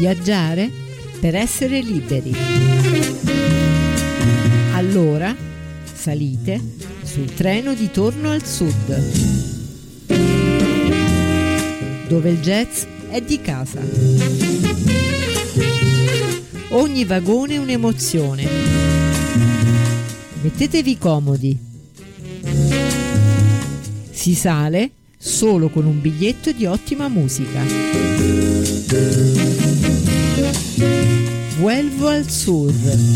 Viaggiare per essere liberi. Allora salite sul treno di Torno al Sud, dove il jazz è di casa. Ogni vagone è un'emozione. Mettetevi comodi. Si sale solo con un biglietto di ottima musica. Vuelvo al Sur.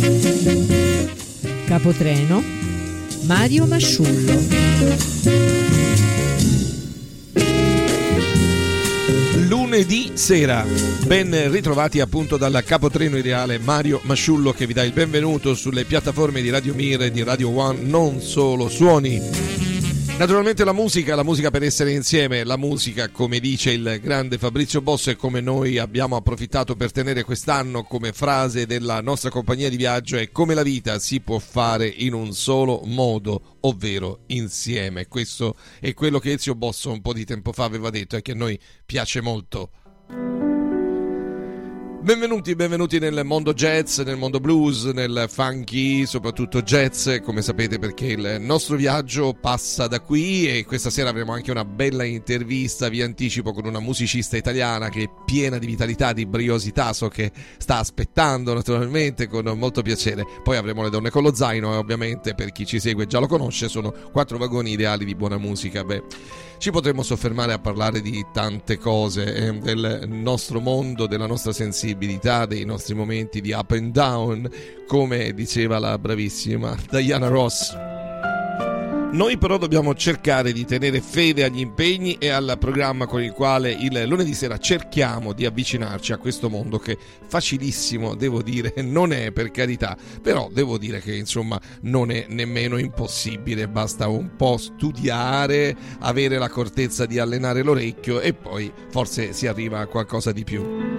Capotreno Mario Masciullo. Lunedì sera, ben ritrovati appunto dal capotreno ideale Mario Masciullo, che vi dà il benvenuto sulle piattaforme di Radio Mir e di Radio One. Non solo suoni. Naturalmente la musica per essere insieme, la musica, come dice il grande Fabrizio Bossi e come noi abbiamo approfittato per tenere quest'anno come frase della nostra compagnia di viaggio, è: come la vita si può fare in un solo modo, ovvero insieme. Questo è quello che Ezio Bosso un po' di tempo fa aveva detto e che a noi piace molto. Benvenuti nel mondo jazz, nel mondo blues, nel funky, soprattutto jazz, come sapete, perché il nostro viaggio passa da qui e questa sera avremo anche una bella intervista, vi anticipo, con una musicista italiana che è piena di vitalità, di briosità, so che sta aspettando naturalmente con molto piacere. Poi avremo le donne con lo zaino e ovviamente, per chi ci segue già lo conosce, sono 4 vagoni ideali di buona musica. Ci potremmo soffermare a parlare di tante cose, del nostro mondo, della nostra sensibilità, dei nostri momenti di up and down, come diceva la bravissima Diana Ross. Noi però dobbiamo cercare di tenere fede agli impegni e al programma con il quale il lunedì sera cerchiamo di avvicinarci a questo mondo, che facilissimo, devo dire, non è, per carità, però devo dire che insomma non è nemmeno impossibile, basta un po' studiare, avere l'accortezza di allenare l'orecchio e poi forse si arriva a qualcosa di più.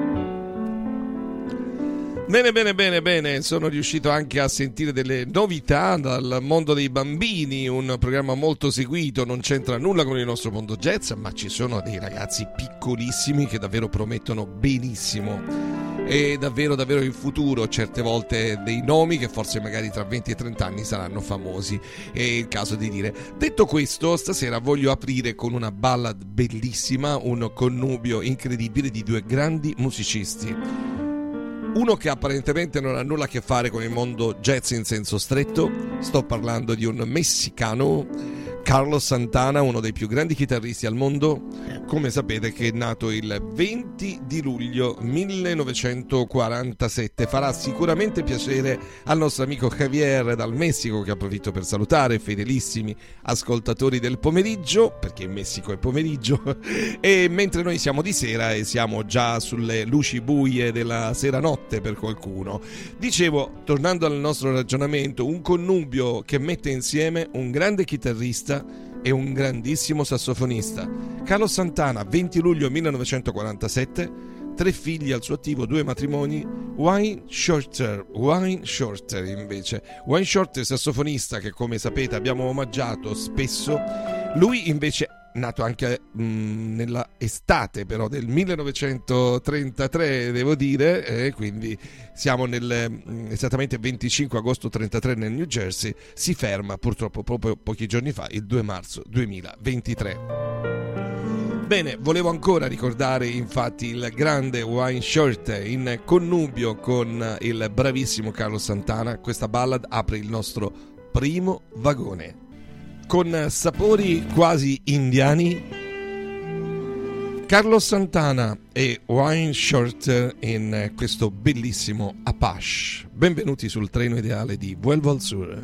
Bene, sono riuscito anche a sentire delle novità dal mondo dei bambini, un programma molto seguito, non c'entra nulla con il nostro mondo jazz, ma ci sono dei ragazzi piccolissimi che davvero promettono benissimo e davvero in futuro certe volte dei nomi che forse magari tra 20 e 30 anni saranno famosi, è il caso di dire. Detto questo, stasera voglio aprire con una ballad bellissima, un connubio incredibile di 2 grandi musicisti. Uno che apparentemente non ha nulla a che fare con il mondo jazz in senso stretto, sto parlando di un messicano, Carlos Santana, uno dei più grandi chitarristi al mondo, come sapete, che è nato il 20 di luglio 1947. Farà sicuramente piacere al nostro amico Javier dal Messico, che approfitto per salutare, fedelissimi ascoltatori del pomeriggio, perché in Messico è pomeriggio, e mentre noi siamo di sera e siamo già sulle luci buie della sera-notte per qualcuno. Dicevo, tornando al nostro ragionamento, un connubio che mette insieme un grande chitarrista e un grandissimo sassofonista. Carlos Santana, 20 luglio 1947, 3 figli al suo attivo, 2 matrimoni. Wayne Shorter invece. Wayne Shorter, sassofonista che come sapete abbiamo omaggiato spesso. Lui invece nato anche nella estate però del 1933, devo dire, quindi siamo esattamente 25 agosto 33 nel New Jersey. Si ferma purtroppo proprio pochi giorni fa, il 2 marzo 2023. Bene, volevo ancora ricordare infatti il grande Wayne Shorter in connubio con il bravissimo Carlos Santana. Questa ballad apre il nostro primo vagone con sapori quasi indiani. Carlos Santana e Wayne Shorter in questo bellissimo Apache. Benvenuti sul treno ideale di Vuelvo al Sur.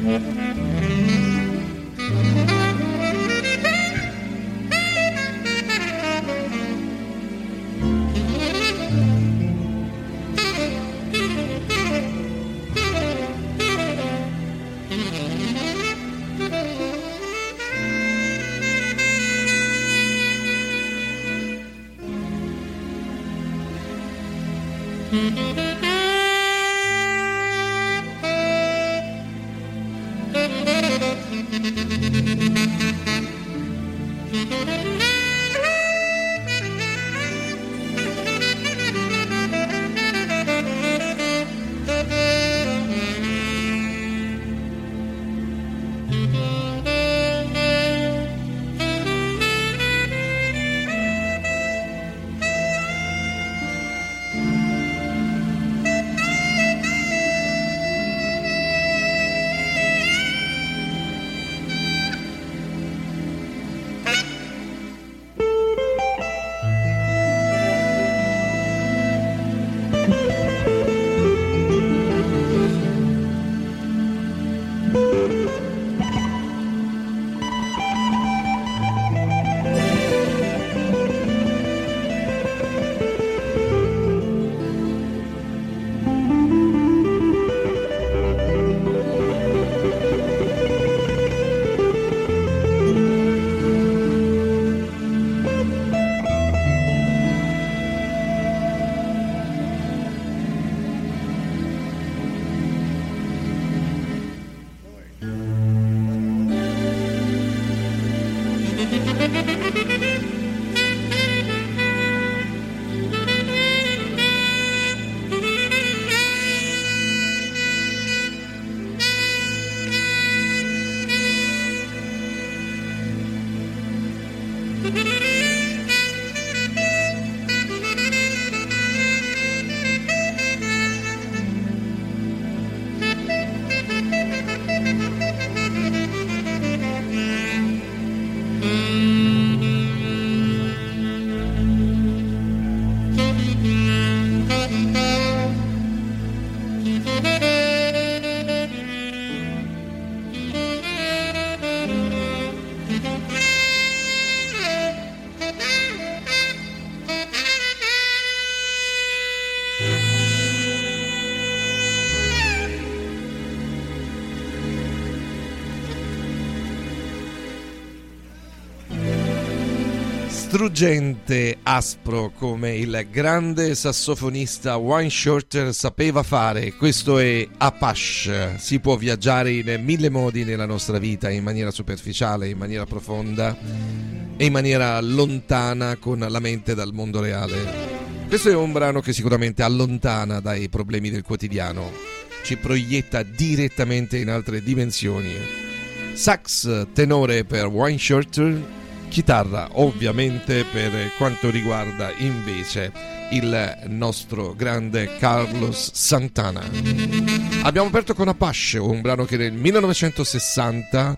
Struggente, aspro come il grande sassofonista Wayne Shorter sapeva fare. Questo è Apache. Si può viaggiare in mille modi nella nostra vita, in maniera superficiale, in maniera profonda e in maniera lontana con la mente dal mondo reale. Questo è un brano che sicuramente allontana dai problemi del quotidiano, ci proietta direttamente in altre dimensioni. Sax tenore per Wayne Shorter, chitarra ovviamente per quanto riguarda invece il nostro grande Carlos Santana. Abbiamo aperto con Apache, un brano che nel 1960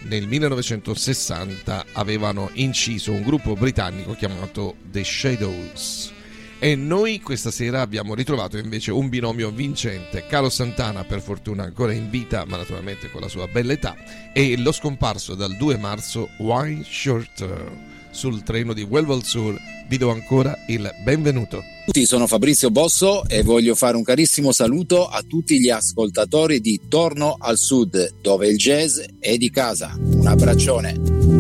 avevano inciso un gruppo britannico chiamato The Shadows. E noi questa sera abbiamo ritrovato invece un binomio vincente: Carlos Santana, per fortuna ancora in vita, ma naturalmente con la sua bella età, e lo scomparso dal 2 marzo Wayne Shorter. Sul treno di Welwell Sur vi do ancora il benvenuto. Sono Fabrizio Bosso e voglio fare un carissimo saluto a tutti gli ascoltatori di Torno al Sud, dove il jazz è di casa. Un abbraccione.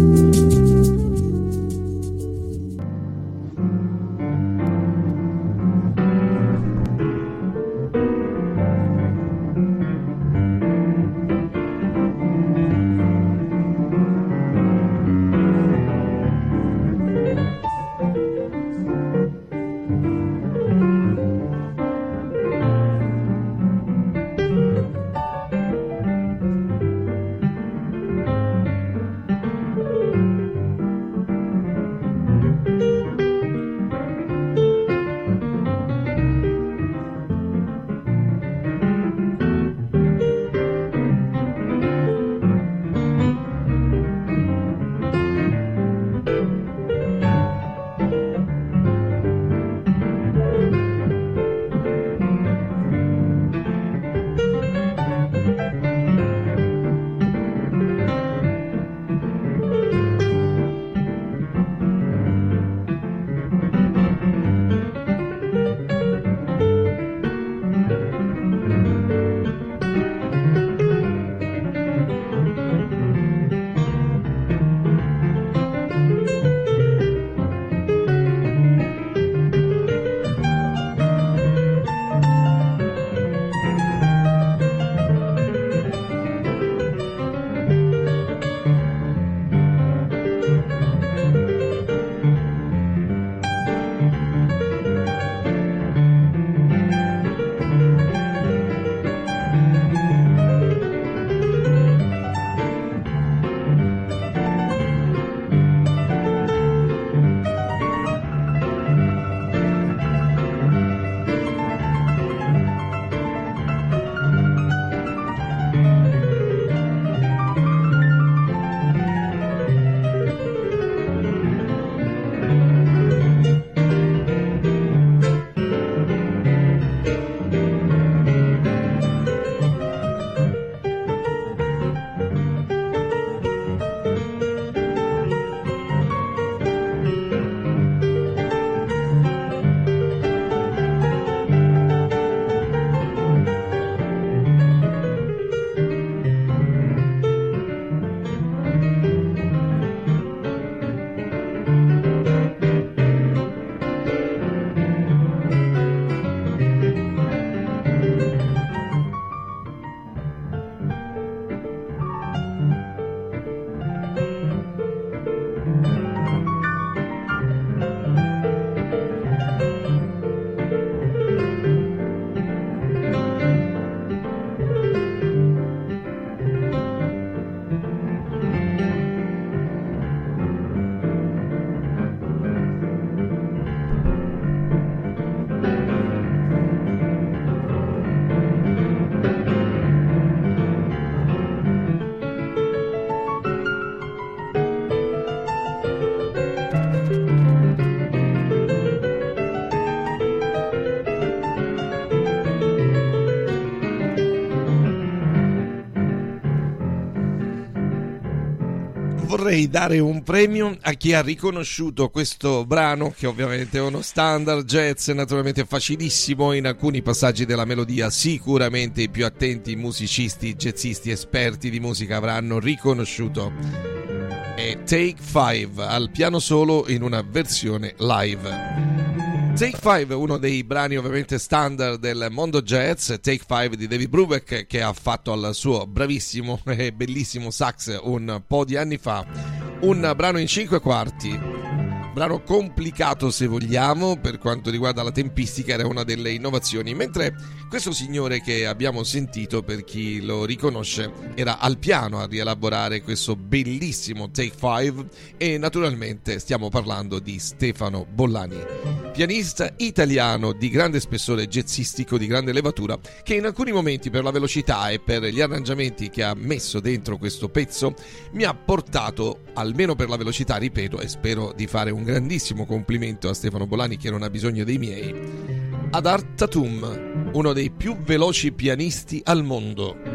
vorrei dare un premio a chi ha riconosciuto questo brano, che ovviamente è uno standard jazz, naturalmente facilissimo in alcuni passaggi della melodia. Sicuramente i più attenti musicisti, jazzisti, esperti di musica avranno riconosciuto. È Take 5 al piano solo in una versione live. Take 5 è uno dei brani ovviamente standard del mondo jazz. Take 5 di David Brubeck, che ha fatto al suo bravissimo e bellissimo sax un po' di anni fa un brano in 5 quarti. Brano complicato, se vogliamo, per quanto riguarda la tempistica era una delle innovazioni, mentre questo signore che abbiamo sentito, per chi lo riconosce, era al piano a rielaborare questo bellissimo Take 5, e naturalmente stiamo parlando di Stefano Bollani, pianista italiano di grande spessore jazzistico, di grande levatura, che in alcuni momenti, per la velocità e per gli arrangiamenti che ha messo dentro questo pezzo, mi ha portato, almeno per la velocità, ripeto, e spero di fare un grandissimo complimento a Stefano Bollani, che non ha bisogno dei miei, ad Art Tatum, uno dei più veloci pianisti al mondo.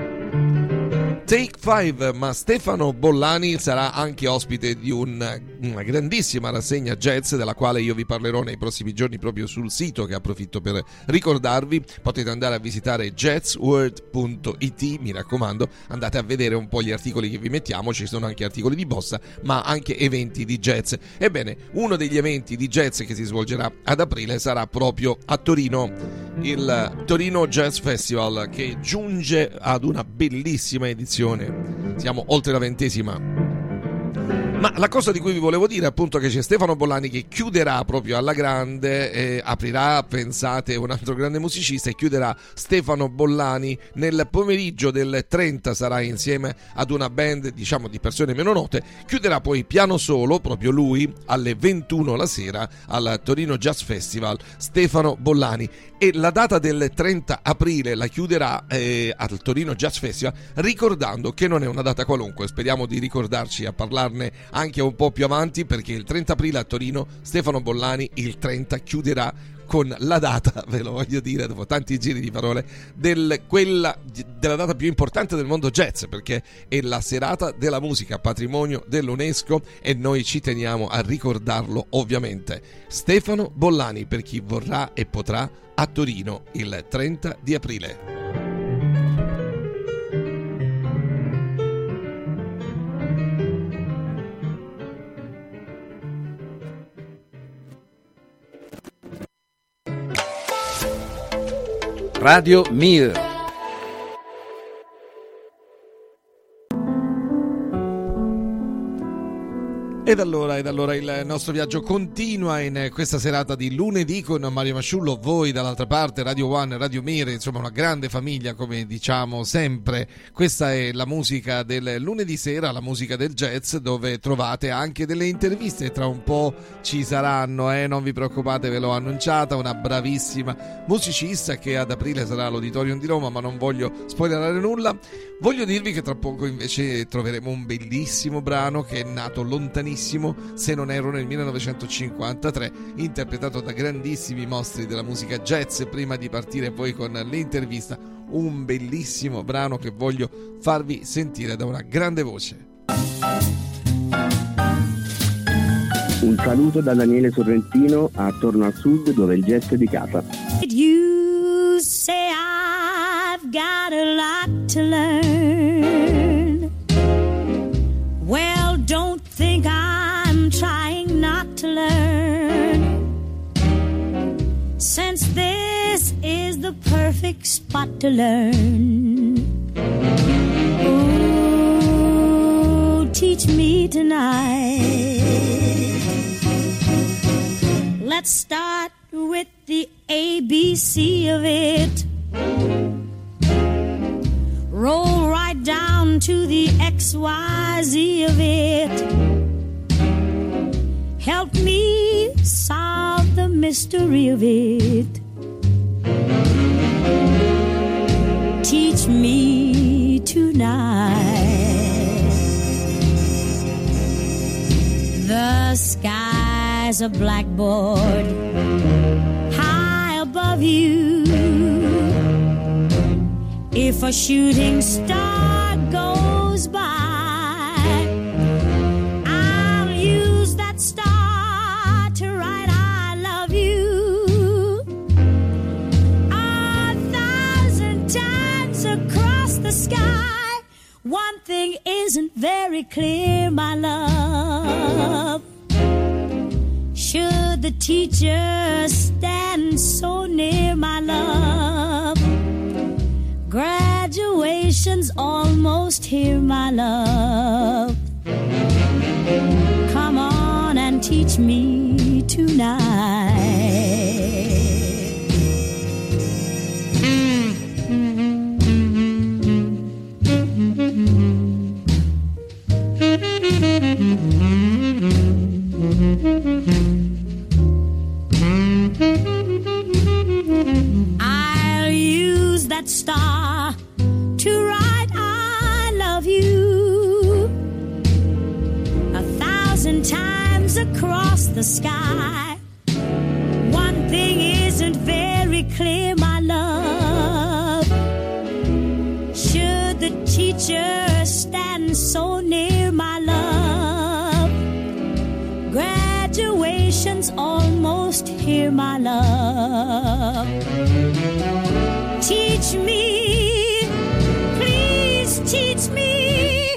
Take 5, ma Stefano Bollani sarà anche ospite di una grandissima rassegna jazz, della quale io vi parlerò nei prossimi giorni proprio sul sito, che approfitto per ricordarvi. Potete andare a visitare jazzworld.it, mi raccomando, andate a vedere un po' gli articoli che vi mettiamo. Ci sono anche articoli di bossa, ma anche eventi di jazz. Ebbene, uno degli eventi di jazz che si svolgerà ad aprile sarà proprio a Torino, il Torino Jazz Festival, che giunge ad una bellissima edizione. Siamo oltre la 20ª. Ma la cosa di cui vi volevo dire, appunto, che c'è Stefano Bollani che chiuderà proprio alla grande, aprirà, pensate, un altro grande musicista, e chiuderà Stefano Bollani nel pomeriggio del 30, sarà insieme ad una band, diciamo, di persone meno note. Chiuderà poi piano solo, proprio lui, alle 21 la sera al Torino Jazz Festival, Stefano Bollani. E la data del 30 aprile la chiuderà al Torino Jazz Festival, ricordando che non è una data qualunque. Speriamo di ricordarci a parlarne anche un po' più avanti, perché il 30 aprile a Torino Stefano Bollani il 30 chiuderà con la data, ve lo voglio dire dopo tanti giri di parole, della data più importante del mondo jazz, perché è la serata della musica, patrimonio dell'UNESCO, e noi ci teniamo a ricordarlo ovviamente. Stefano Bollani, per chi vorrà e potrà, a Torino il 30 di aprile. Radio Mir. Ed allora il nostro viaggio continua in questa serata di lunedì con Mario Masciullo, voi dall'altra parte, Radio One, Radio Mir, insomma una grande famiglia, come diciamo sempre. Questa è la musica del lunedì sera, la musica del jazz, dove trovate anche delle interviste. Tra un po' ci saranno, non vi preoccupate, ve l'ho annunciata, una bravissima musicista che ad aprile sarà all'Auditorium di Roma, ma non voglio spoilerare nulla. Voglio dirvi che tra poco invece troveremo un bellissimo brano che è nato lontanissimo, se non erro nel 1953, interpretato da grandissimi mostri della musica jazz. Prima di partire poi con l'intervista, un bellissimo brano che voglio farvi sentire da una grande voce. Un saluto da Daniele Sorrentino a Torno al Sud, dove il jazz è di casa. You say I've got a lot to learn. Well, don't think I'm trying not to learn, since this is the perfect spot to learn. Oh, teach me tonight. Let's start with the ABC of it. Roll right down to the XYZ of it. Help me solve the mystery of it. Teach me tonight. The sky's a blackboard high above you. If a shooting star goes by, one thing isn't very clear, my love. Should the teacher stand so near, my love? Graduation's almost here, my love. Come on and teach me tonight. I'll use that star to write I love you 1,000 times across the sky. One thing isn't very clear, my love. Should the teacher stand so near, my love? Graduation's almost here, my love. Teach me, please teach me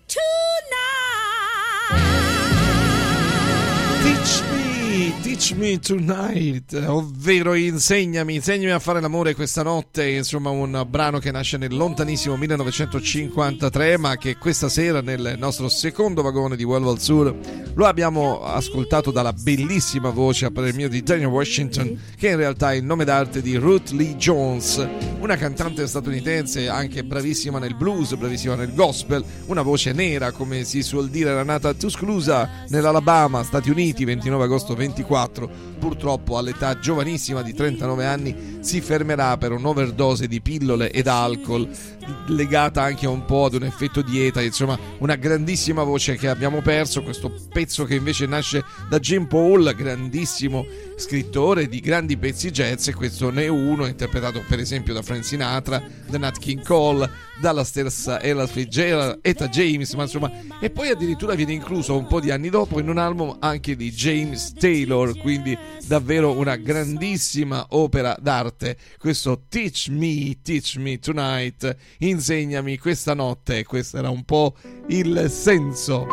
tonight. Teach me tonight, ovvero insegnami a fare l'amore questa notte, insomma un brano che nasce nel lontanissimo 1953, ma che questa sera nel nostro secondo vagone di Vuelvo al Sur lo abbiamo ascoltato dalla bellissima voce, a parer mio, di Daniel Washington, che in realtà è il nome d'arte di Ruth Lee Jones, una cantante statunitense anche bravissima nel blues, bravissima nel gospel, una voce nera come si suol dire. Era nata a Tuscaloosa nell'Alabama, Stati Uniti, 29 agosto 24. Purtroppo all'età giovanissima di 39 anni si fermerà per un'overdose di pillole ed alcol, legata anche un po' ad un effetto dieta. Insomma, una grandissima voce che abbiamo perso. Questo pezzo che invece nasce da Jim Paul, grandissimo scrittore di grandi pezzi jazz, e questo ne è uno interpretato per esempio da Frank Sinatra, da Nat King Cole, dalla stessa Ella Fitzgerald, Etta James, ma insomma, e poi addirittura viene incluso un po' di anni dopo in un album anche di James Taylor, quindi davvero una grandissima opera d'arte. Questo Teach Me Tonight, insegnami questa notte, questo era un po' il senso.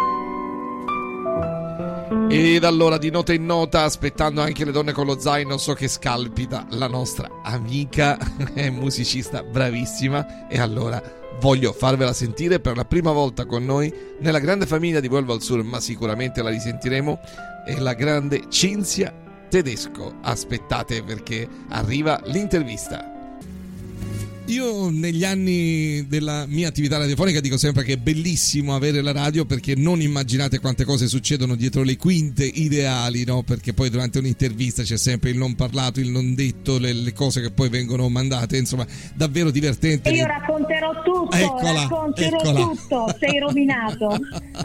Ed allora, di nota in nota, aspettando anche le donne con lo zaino, so che scalpita la nostra amica, è musicista bravissima, e allora voglio farvela sentire per la prima volta con noi nella grande famiglia di Vuelvo al Sur, ma sicuramente la risentiremo. È la grande Cinzia Tedesco. Aspettate, perché arriva l'intervista. Io negli anni della mia attività radiofonica dico sempre che è bellissimo avere la radio, perché non immaginate quante cose succedono dietro le quinte ideali, no? Perché poi durante un'intervista c'è sempre il non parlato, il non detto, le cose che poi vengono mandate, insomma, davvero divertente. E io racconterò tutto, tutto, sei rovinato.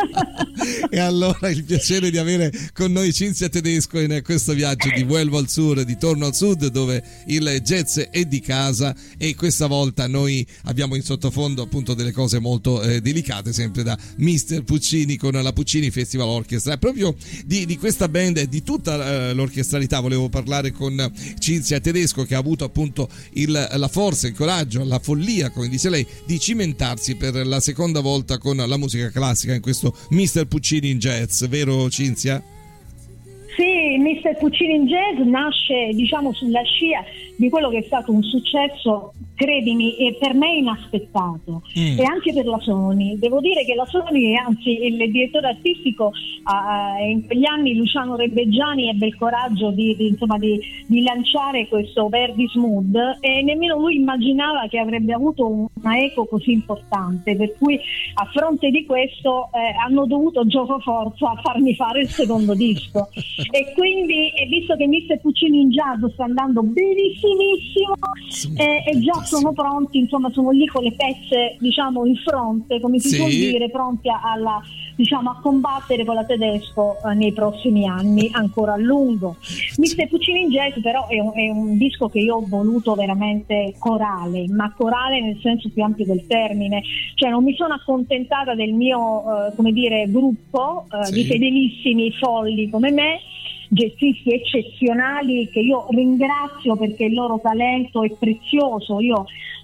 E allora il piacere di avere con noi Cinzia Tedesco in questo viaggio di Vuelvo al Sur, di Torno al Sud, dove il jazz è di casa, e questa volta noi abbiamo in sottofondo appunto delle cose molto delicate, sempre da Mr. Puccini con la Puccini Festival Orchestra. E proprio di questa band e di tutta l'orchestralità volevo parlare con Cinzia Tedesco, che ha avuto appunto la forza, il coraggio, la follia, come dice lei, di cimentarsi per la seconda volta con la musica classica in questo Mr. Puccini in Jazz, vero Cinzia? Sì, Mr. Puccini in Jazz nasce, diciamo, sulla scia di quello che è stato un successo, credimi, e per me inaspettato, e anche per la Sony. Devo dire che la Sony, anzi il direttore artistico, in quegli anni, Luciano Rebeggiani, ebbe il coraggio di lanciare questo Verdi Smooth, e nemmeno lui immaginava che avrebbe avuto una eco così importante, per cui a fronte di questo hanno dovuto giocoforza a farmi fare il secondo disco. E quindi, visto che Mr. Puccini in Jazz sta andando benissimissimo, e già sono pronti, insomma sono lì con le pezze, diciamo, in fronte, come si può dire, pronti a combattere con la Tedesco nei prossimi anni ancora a lungo. Mr. Puccini in Jazz però è un disco che io ho voluto veramente corale, ma corale nel senso più ampio del termine, cioè non mi sono accontentata del mio gruppo di fedelissimi folli come me, jazzisti eccezionali che io ringrazio perché il loro talento è prezioso. Io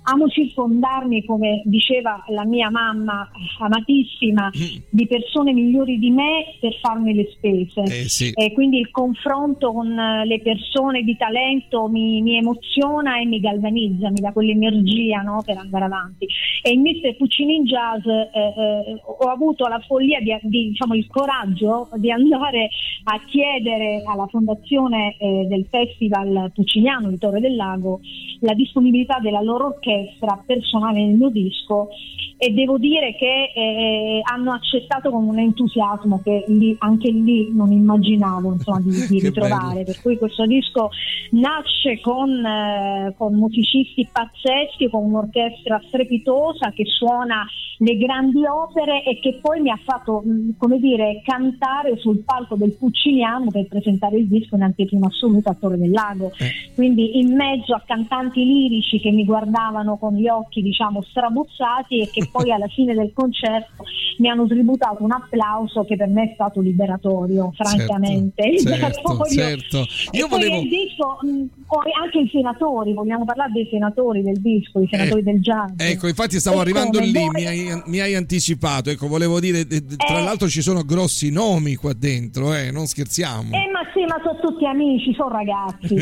amo circondarmi, come diceva la mia mamma amatissima, di persone migliori di me per farmi le spese. Sì. Quindi il confronto con le persone di talento mi emoziona e mi galvanizza, mi dà quell'energia, no, per andare avanti. E in Mr. Puccini in Jazz ho avuto la follia diciamo il coraggio di andare a chiedere alla fondazione del Festival Pucciniano di Torre del Lago la disponibilità della loro orchestra per suonare nel mio disco, e devo dire che hanno accettato con un entusiasmo che anche lì non immaginavo, insomma, di ritrovare. Per cui questo disco nasce con musicisti pazzeschi, con un'orchestra strepitosa che suona le grandi opere e che poi mi ha fatto, come dire, cantare sul palco del Pucciniano per presentare il disco in anteprima assoluta a Torre del Lago. Quindi in mezzo a cantanti lirici che mi guardavano con gli occhi, diciamo, strabuzzati, e che poi alla fine del concerto mi hanno tributato un applauso che per me è stato liberatorio, francamente. Certo. Io volevo... il disco, anche i senatori, vogliamo parlare dei senatori del disco, i senatori del jazz. Ecco, infatti stavo arrivando lì, mi hai anticipato, ecco, volevo dire, tra l'altro ci sono grossi nomi qua dentro, non scherziamo. Ma sono tutti amici, sono ragazzi.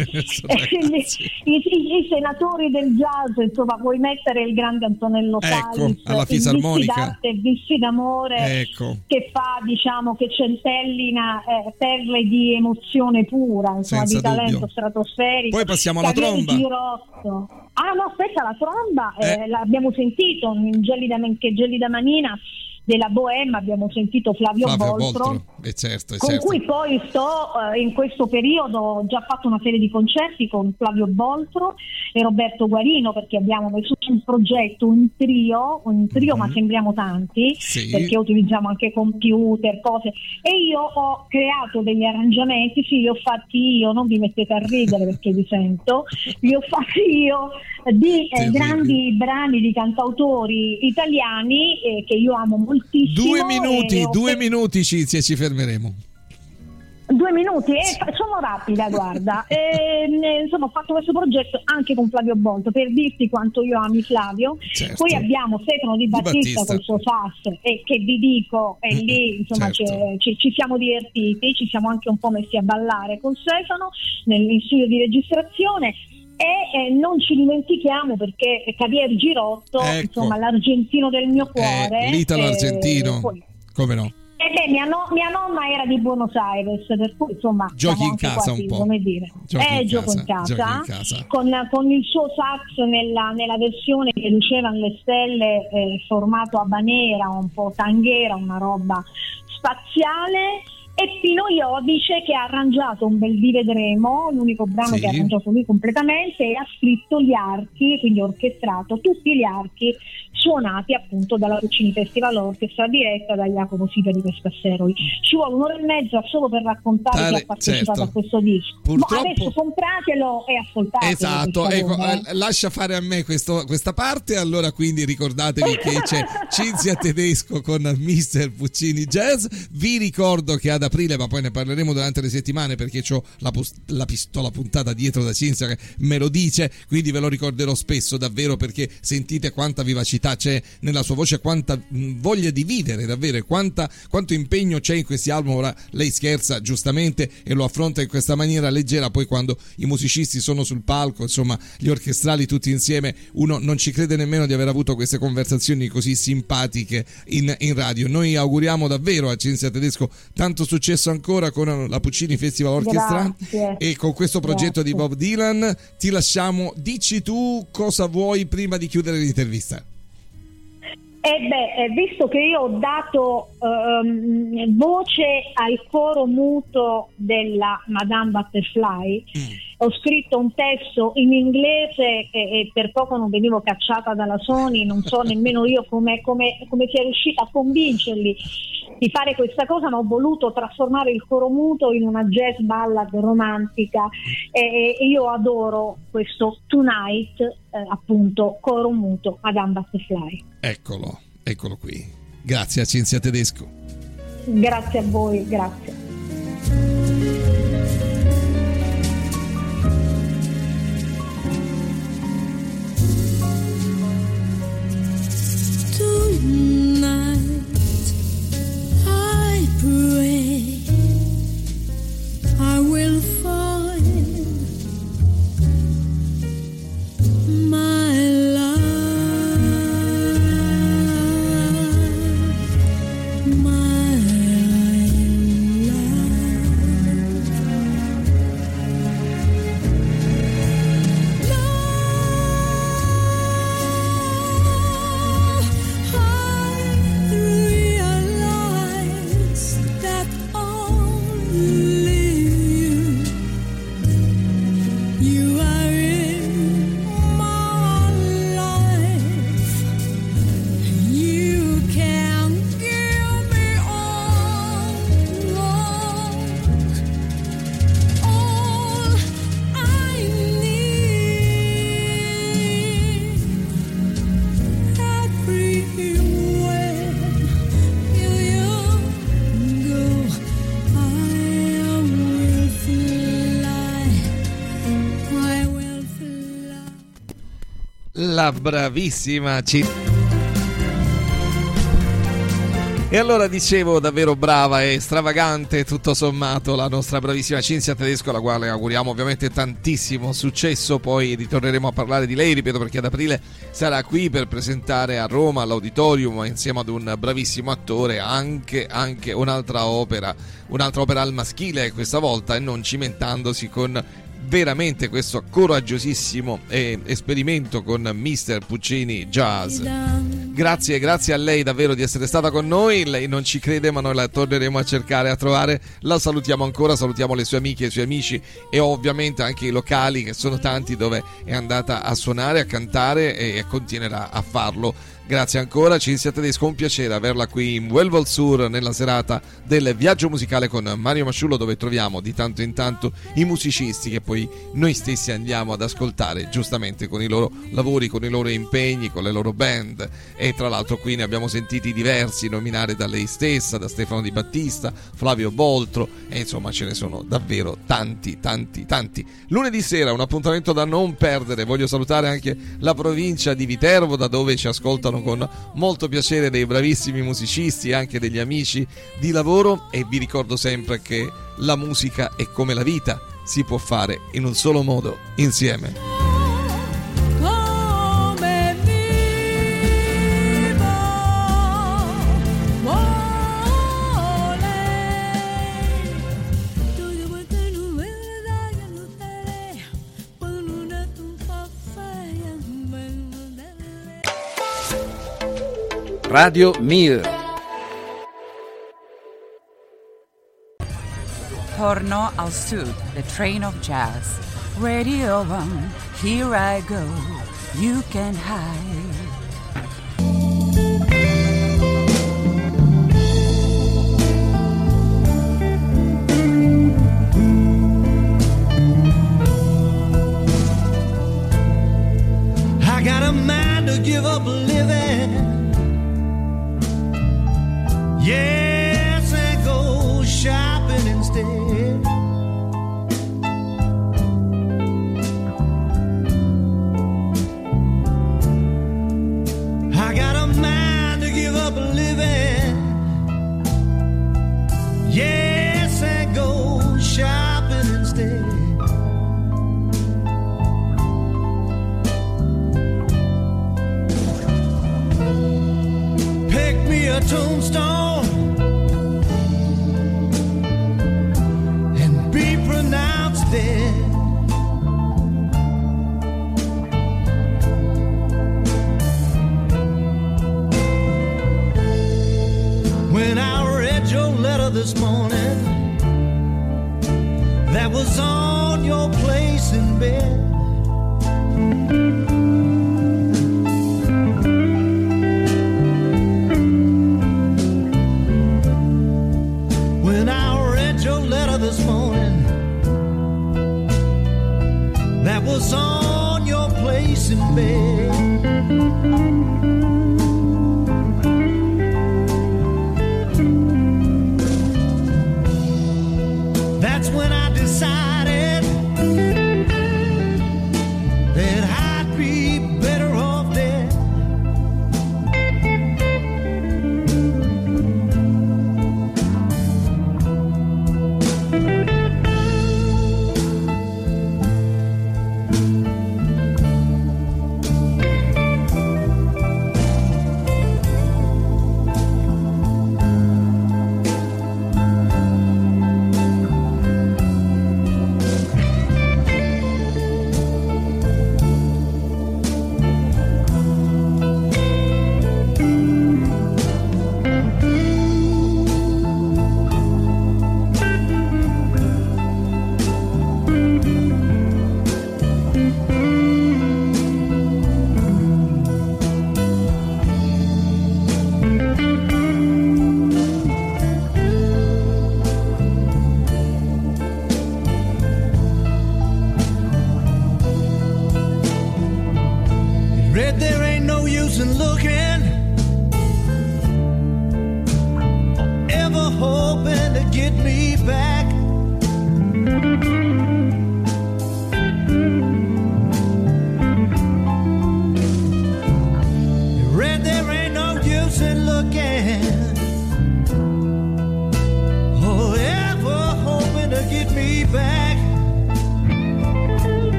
I senatori del jazz, insomma, puoi mettere il grande Antonello Salis, alla fisarmonica, d'arte, Vissi d'amore, che fa, diciamo, che centellina perle di emozione pura, insomma, senza di talento stratosferico. Poi passiamo alla tromba. Girotto. Aspetta, la tromba l'abbiamo sentito in Gelida Manina della Bohème, abbiamo sentito Flavio Boltro. Certo. Cui poi sto in questo periodo, ho già fatto una serie di concerti con Flavio Boltro e Roberto Guarino, perché abbiamo messo un progetto, un trio, ma sembriamo tanti, perché utilizziamo anche computer, cose, e io ho creato degli arrangiamenti, li ho fatti io, non vi mettete a ridere perché vi sento, li ho fatti io di grandi brani di cantautori italiani che io amo moltissimo. 2 minuti Cinzia, ci fermeremo. 2 minuti, sono rapida, guarda. Insomma, ho fatto questo progetto anche con Flavio Bolto, per dirti quanto io ami Flavio. Poi abbiamo Stefano Di Battista col suo sax, e che vi dico, e lì insomma ci siamo divertiti, ci siamo anche un po' messi a ballare con Stefano in studio di registrazione. E non ci dimentichiamo, perché Javier Girotto, insomma, l'argentino del mio cuore, l'italo argentino, come no? Mia nonna era di Buenos Aires, per cui insomma giochi in casa quasi, un po', come dire, gioco in casa. Con il suo sax nella versione che lucevano le stelle, formato habanera, un po' tanghera, una roba spaziale. E Pino Iodice, che ha arrangiato Un bel dì vedremo, l'unico brano che ha arrangiato lui completamente, e ha scritto gli archi, quindi orchestrato tutti gli archi suonati appunto dalla Puccini Festival Orchestra, diretta da Jacopo Sica di Pescasseroi. Ci vuole 1 ora e mezza solo per raccontare chi ha partecipato a questo disco. Purtroppo... adesso compratelo e ascoltatelo. Esatto, ecco, lascia fare a me questa parte, allora, quindi ricordatevi che c'è Cinzia Tedesco con Mr. Puccini Jazz. Vi ricordo che ad aprile, ma poi ne parleremo durante le settimane, perché c'ho la pistola puntata dietro da Cinzia che me lo dice, quindi ve lo ricorderò spesso, davvero, perché sentite quanta vivacità c'è nella sua voce, quanta voglia di vivere, davvero, quanto impegno c'è in questi album. Ora lei scherza giustamente e lo affronta in questa maniera leggera, poi quando i musicisti sono sul palco, insomma, gli orchestrali tutti insieme, uno non ci crede nemmeno di aver avuto queste conversazioni così simpatiche in radio. Noi auguriamo davvero a Cinzia Tedesco tanto successo ancora con la Puccini Festival Orchestra. Grazie. E con questo progetto di Bob Dylan. Ti lasciamo, dici tu cosa vuoi prima di chiudere l'intervista. Visto che io ho dato voce al coro muto della Madame Butterfly, ho scritto un testo in inglese e per poco non venivo cacciata dalla Sony, non so nemmeno io come sia riuscita a convincerli di fare questa cosa, ma ho voluto trasformare il coro muto in una jazz ballad romantica, e io adoro questo Tonight, appunto, coro muto Madame Butterfly. Eccolo qui. Grazie a Cinzia Tedesco. Grazie a voi, grazie. nostra bravissima E allora dicevo, davvero brava e stravagante tutto sommato la nostra bravissima Cinzia Tedesco, alla quale auguriamo ovviamente tantissimo successo. Poi ritorneremo a parlare di lei, ripeto, perché ad aprile sarà qui per presentare a Roma all'Auditorium insieme ad un bravissimo attore anche un'altra opera al maschile questa volta, e non cimentandosi con veramente questo coraggiosissimo esperimento con Mr. Puccini Jazz. Grazie a lei davvero di essere stata con noi. Lei non ci crede, ma noi la torneremo a cercare, a trovare. La salutiamo ancora, salutiamo le sue amiche e i suoi amici e ovviamente anche i locali, che sono tanti, dove è andata a suonare, a cantare e continuerà a farlo. Grazie ancora Cinzia Tedesco, un piacere averla qui in Vuelvo Sur nella serata del viaggio musicale con Mario Masciullo, dove troviamo di tanto in tanto i musicisti che poi noi stessi andiamo ad ascoltare giustamente con i loro lavori, con i loro impegni, con le loro band. E tra l'altro qui ne abbiamo sentiti diversi nominare da lei stessa, da Stefano Di Battista, Flavio Boltro, e insomma ce ne sono davvero tanti. Lunedì sera un appuntamento da non perdere. Voglio salutare anche la provincia di Viterbo, da dove ci ascoltano con molto piacere dei bravissimi musicisti e anche degli amici di lavoro. E vi ricordo sempre che la musica è come la vita, si può fare in un solo modo, insieme. Radio Mir. Torno al Sud, the train of jazz. Radio on, here I go, you can hide. I got a mind to give up living. Yes, and go shopping instead. I got a mind to give up living. Yes, and go shopping instead. Pick me a tombstone dead. When I read your letter this morning, that was on your place in bed. When I read your letter this morning, that was on your place in bed. That's when I decided that I'd be better off dead.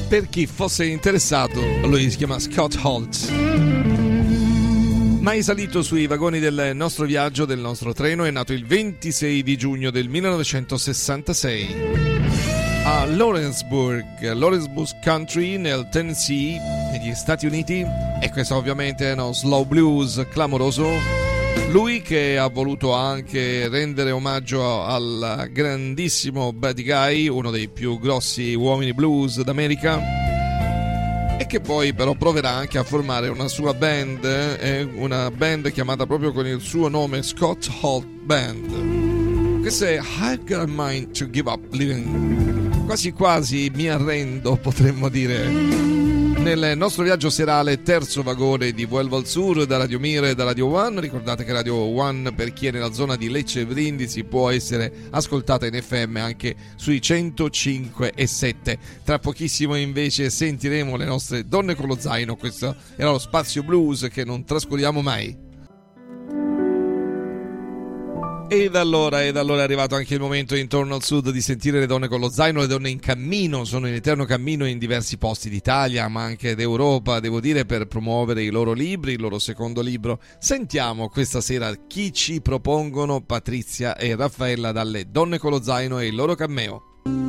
Per chi fosse interessato, lui si chiama Scott Holt. Mai salito sui vagoni del nostro viaggio, del nostro treno, è nato il 26 di giugno del 1966 a Lawrenceburg Country nel Tennessee, negli Stati Uniti, e questo ovviamente è uno slow blues clamoroso. Lui che ha voluto anche rendere omaggio al grandissimo Buddy Guy, uno dei più grossi uomini blues d'America, e che poi però proverà anche a formare una sua band, una band chiamata proprio con il suo nome, Scott Holt Band. Questo è I've Got a Mind to Give Up Living. Quasi quasi mi arrendo, potremmo dire. Nel nostro viaggio serale, terzo vagone di Vuelvo al Sur da Radio Mira e da Radio One. Ricordate che Radio One, per chi è nella zona di Lecce e Brindisi, può essere ascoltata in FM anche sui 105.7. Tra pochissimo invece sentiremo le nostre donne con lo zaino. Questo era lo spazio blues che non trascuriamo mai. Ed allora è arrivato anche il momento intorno al sud di sentire le donne con lo zaino. Le donne in cammino, sono in eterno cammino in diversi posti d'Italia ma anche d'Europa, devo dire, per promuovere i loro libri, il loro secondo libro. Sentiamo questa sera chi ci propongono Patrizia e Raffaella dalle Donne con lo zaino e il loro cameo.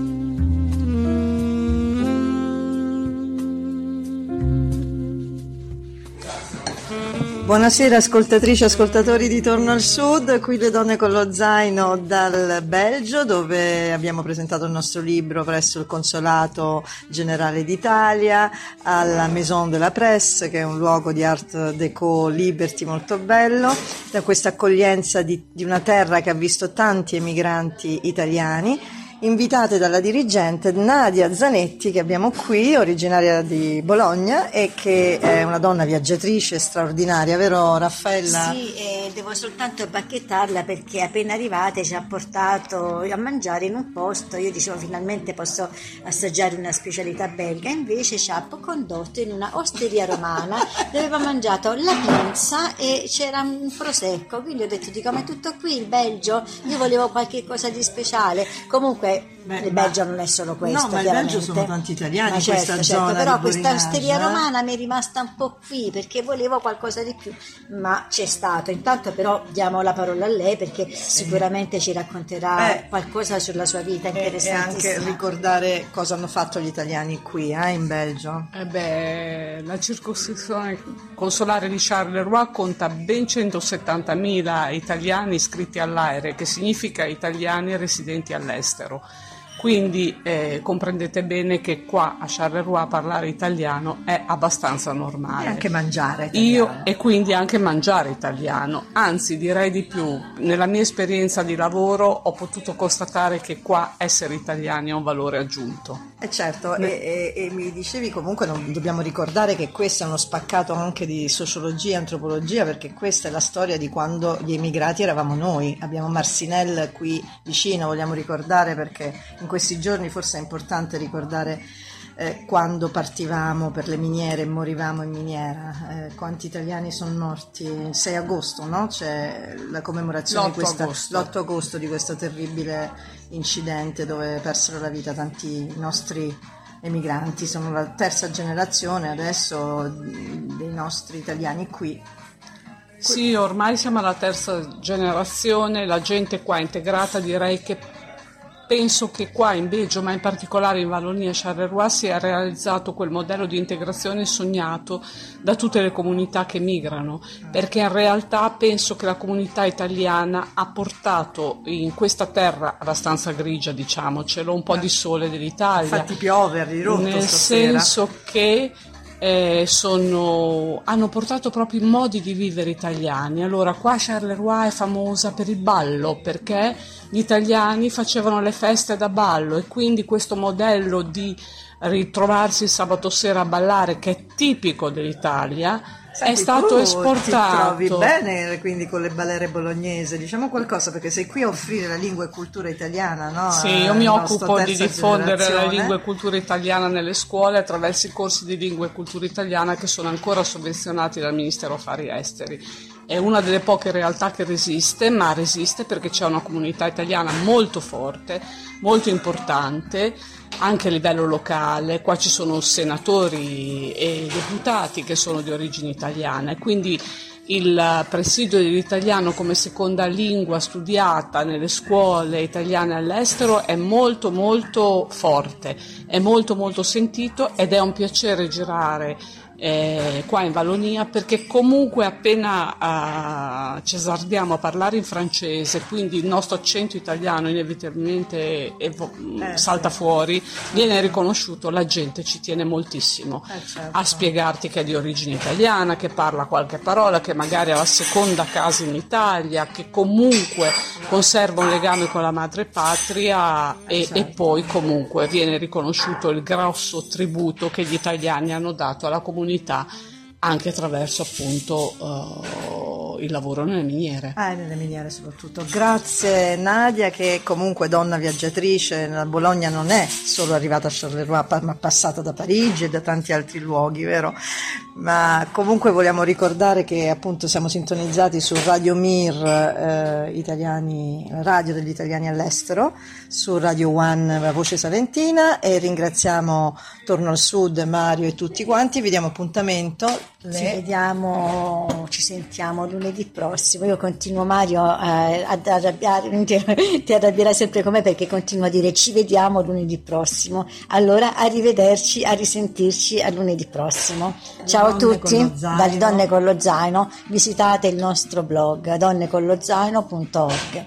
Buonasera ascoltatrici e ascoltatori di Torno al Sud, qui le donne con lo zaino dal Belgio, dove abbiamo presentato il nostro libro presso il Consolato Generale d'Italia, alla Maison de la Presse, che è un luogo di art déco liberty molto bello, da questa accoglienza di una terra che ha visto tanti emigranti italiani, invitate dalla dirigente Nadia Zanetti, che abbiamo qui, originaria di Bologna e che è una donna viaggiatrice straordinaria, vero Raffaella? Sì, devo soltanto bacchettarla perché appena arrivate ci ha portato a mangiare in un posto, io dicevo finalmente posso assaggiare una specialità belga, invece ci ha condotto in una osteria romana dove aveva mangiato la pizza e c'era un prosecco, quindi ho detto ma è tutto qui il Belgio? Io volevo qualche cosa di speciale, comunque il Belgio non è solo questo, no, ma il Belgio sono tanti italiani in questa zona, però questa osteria romana mi è rimasta un po' qui perché volevo qualcosa di più, ma c'è stato. Intanto però diamo la parola a lei perché sicuramente ci racconterà qualcosa sulla sua vita interessantissima. E anche ricordare cosa hanno fatto gli italiani qui in Belgio. La circoscrizione consolare di Charleroi conta ben 170.000 italiani iscritti all'AIRE, che significa italiani residenti all'estero. Quindi comprendete bene che qua a Charleroi parlare italiano è abbastanza normale. E anche mangiare italiano. E quindi anche mangiare italiano. Anzi, direi di più, nella mia esperienza di lavoro ho potuto constatare che qua essere italiani ha un valore aggiunto. Certo, e mi dicevi comunque dobbiamo ricordare che questo è uno spaccato anche di sociologia e antropologia, perché questa è la storia di quando gli emigrati eravamo noi. Abbiamo Marcinelle qui vicino, vogliamo ricordare perché in questi giorni forse è importante ricordare quando partivamo per le miniere e morivamo in miniera, quanti italiani sono morti il 6 agosto, no? C'è la commemorazione l'8 agosto di questo terribile incidente dove persero la vita tanti nostri emigranti. Sono la terza generazione adesso dei nostri italiani qui. Sì, ormai siamo alla terza generazione, la gente qua è integrata, direi che penso che qua in Belgio, ma in particolare in Vallonia e Charleroi, sia realizzato quel modello di integrazione sognato da tutte le comunità che migrano, perché in realtà penso che la comunità italiana ha portato in questa terra abbastanza grigia, diciamocelo, un po' di sole dell'Italia. Infatti piove a rirotto nel stasera. senso che hanno portato proprio i modi di vivere italiani. Allora qua Charleroi è famosa per il ballo, perché gli italiani facevano le feste da ballo e quindi questo modello di ritrovarsi il sabato sera a ballare, che è tipico dell'Italia, Senti, è stato esportato. Ti trovi bene quindi con le balere bolognese? Diciamo qualcosa, perché sei qui a offrire la lingua e cultura italiana, no? Sì, io mi occupo di diffondere la lingua e cultura italiana nelle scuole attraverso i corsi di lingua e cultura italiana che sono ancora sovvenzionati dal Ministero Affari Esteri. è una delle poche realtà che resiste, ma resiste perché c'è una comunità italiana molto forte, molto importante, anche a livello locale. Qua ci sono senatori e deputati che sono di origine italiana, e quindi il presidio dell'italiano come seconda lingua studiata nelle scuole italiane all'estero è molto molto forte, è molto molto sentito, ed è un piacere girare qua in Vallonia, perché comunque appena ci esordiamo a parlare in francese, quindi il nostro accento italiano inevitabilmente salta fuori, viene riconosciuto, la gente ci tiene moltissimo a spiegarti che è di origine italiana, che parla qualche parola, che magari ha la seconda casa in Italia, che comunque conserva un legame con la madrepatria, e poi comunque viene riconosciuto il grosso tributo che gli italiani hanno dato alla comunità, anche attraverso appunto il lavoro nelle miniere. Nelle miniere soprattutto. Grazie Nadia, che comunque donna viaggiatrice. La Bologna non è solo arrivata a Charleroi, ma passata da Parigi e da tanti altri luoghi, vero? Ma comunque vogliamo ricordare che appunto siamo sintonizzati su Radio Mir, radio degli italiani all'estero, su Radio One, la voce salentina, e ringraziamo Torno al Sud, Mario e tutti quanti. Vi diamo appuntamento. Ci sentiamo lunedì prossimo. Io continuo, Mario, ad arrabbiare, ti arrabbierai sempre con me perché continuo a dire ci vediamo lunedì prossimo. Allora, arrivederci, a risentirci a lunedì prossimo. Ciao a tutti, dalle Donne con lo Zaino. Visitate il nostro blog donneconlozaino.org.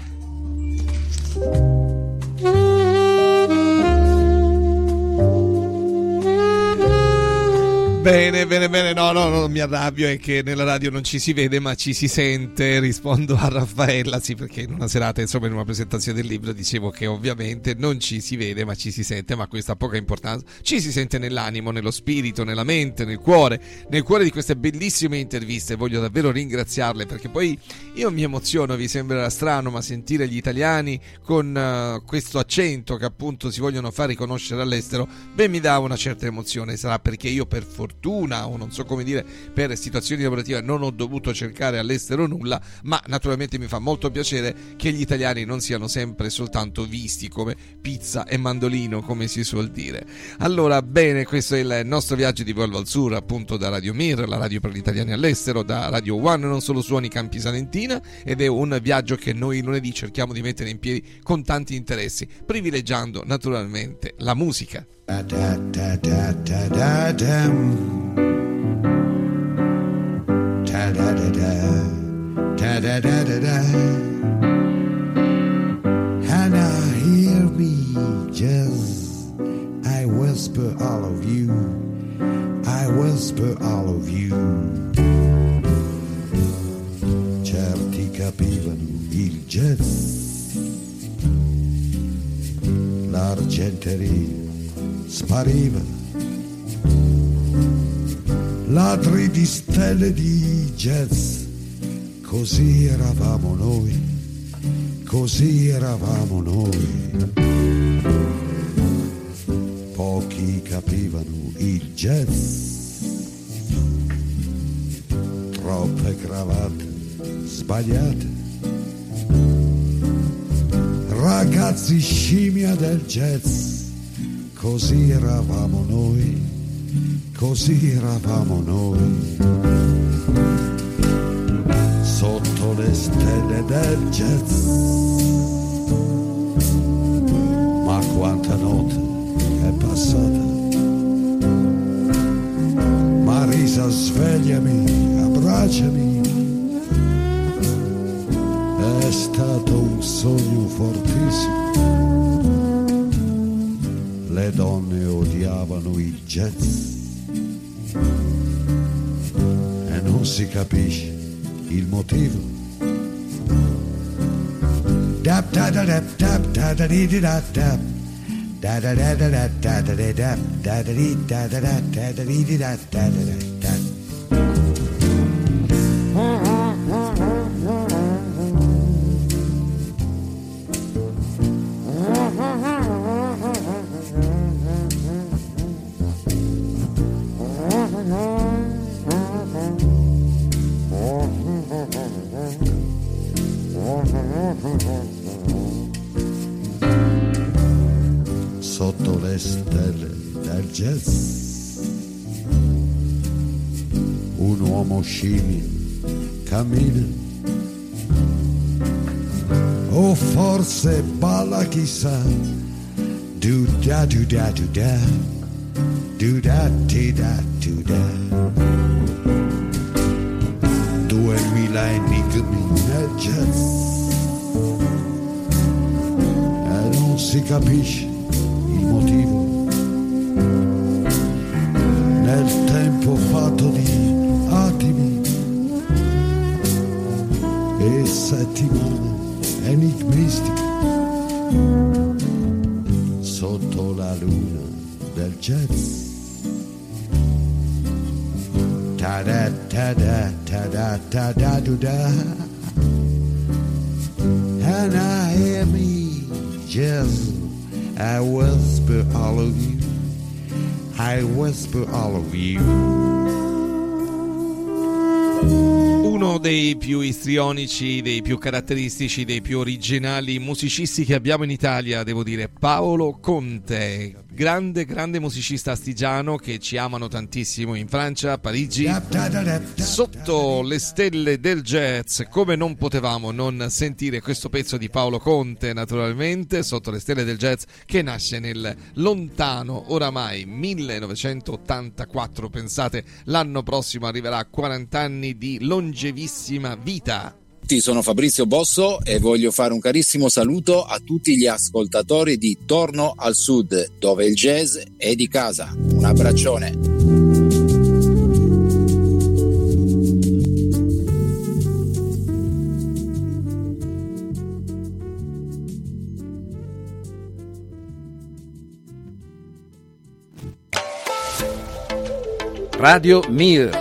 Bene, no, non mi arrabbio, è che nella radio non ci si vede ma ci si sente. Rispondo a Raffaella, sì, perché in una serata, insomma, in una presentazione del libro dicevo che ovviamente non ci si vede ma ci si sente, ma questa ha poca importanza. Ci si sente nell'animo, nello spirito, nella mente, nel cuore di queste bellissime interviste. Voglio davvero ringraziarle, perché poi io mi emoziono, vi sembrerà strano, ma sentire gli italiani con questo accento che appunto si vogliono far riconoscere all'estero, mi dà una certa emozione. Sarà perché io, per fortuna, o non so come dire, per situazioni lavorative non ho dovuto cercare all'estero nulla, ma naturalmente mi fa molto piacere che gli italiani non siano sempre soltanto visti come pizza e mandolino, come si suol dire. Allora, bene, questo è il nostro viaggio di Volvo al Sur, appunto, da Radio Mir, la radio per gli italiani all'estero, da Radio One, non solo suoni Campi Salentina, ed è un viaggio che noi lunedì cerchiamo di mettere in piedi con tanti interessi, privilegiando naturalmente la musica. Da da da da da da dam. Da da da da da da da da da. And I hear me just, I whisper all of you, I whisper all of you. Certi capivano il jazz, l'argenteria spariva, ladri di stelle di jazz. Così eravamo noi, così eravamo noi. Pochi capivano il jazz, troppe cravatte sbagliate, ragazzi scimmia del jazz. Così eravamo noi, così eravamo noi, sotto le stelle del jazz. Ma quanta notte è passata, Marisa svegliami, abbracciami, è stato un sogno fortissimo. Le donne odiavano il jazz e non si capisce il motivo. Dap da da da dap da da di da dap da da da da da da da da da da di da da da da da di da da da da. sotto le stelle del jazz. Un uomo scimmia cammina, o forse balla, chissà. Do da do da do da, do da ti da do da. 2000 enigmi nel jazz e non si capisce il motivo. Nel tempo fatto di attimi e settimane enigmistiche sotto la luna del jazz. Ta da ta da ta da ta da do da. And I hear me jazz. I whisper all of you. I whisper all of you. Uno dei più istrionici, dei più caratteristici, dei più originali musicisti che abbiamo in Italia, devo dire, Paolo Conte. Grande musicista astigiano che ci amano tantissimo in Francia, a Parigi. Sotto le stelle del jazz, come non potevamo non sentire questo pezzo di Paolo Conte, naturalmente, Sotto le stelle del jazz, che nasce nel lontano, oramai 1984. Pensate, l'anno prossimo arriverà a 40 anni di longevissima vita. Sono Fabrizio Bosso e voglio fare un carissimo saluto a tutti gli ascoltatori di Torno al Sud, dove il jazz è di casa. Un abbraccione. Radio Mir.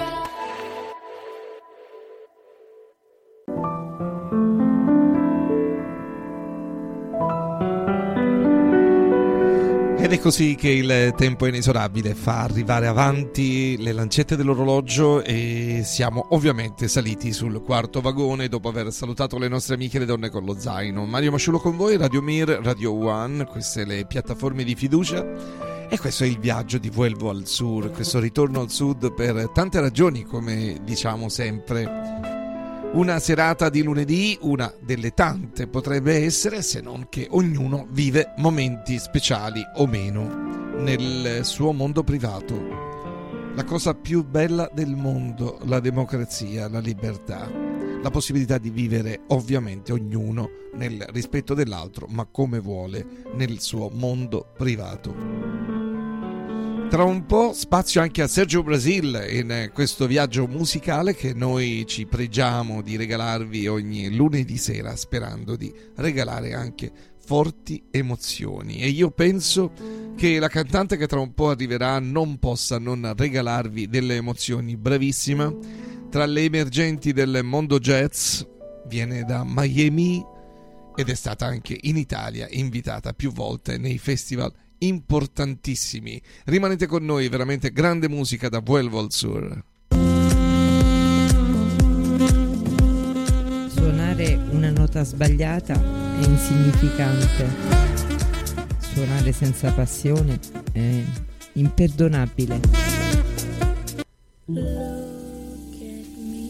Ed è così che il tempo inesorabile fa arrivare avanti le lancette dell'orologio e siamo ovviamente saliti sul quarto vagone dopo aver salutato le nostre amiche le donne con lo zaino. Mario Masciulo con voi, Radio Mir, Radio One, queste le piattaforme di fiducia. E questo è il viaggio di Vuelvo al Sur, questo ritorno al Sud per tante ragioni, come diciamo sempre. Una serata di lunedì, una delle tante potrebbe essere, se non che ognuno vive momenti speciali o meno nel suo mondo privato. La cosa più bella del mondo, la democrazia, la libertà, la possibilità di vivere ovviamente ognuno nel rispetto dell'altro, ma come vuole, nel suo mondo privato. Tra un po' spazio anche a Sergio Brasil in questo viaggio musicale che noi ci pregiamo di regalarvi ogni lunedì sera, sperando di regalare anche forti emozioni. E io penso che la cantante che tra un po' arriverà non possa non regalarvi delle emozioni. Bravissima, tra le emergenti del mondo jazz, viene da Miami ed è stata anche in Italia invitata più volte nei festival importantissimi. Rimanete con noi, veramente grande musica da Vuelvo al Sur. Suonare una nota sbagliata è insignificante. Suonare senza passione è imperdonabile. Look at me.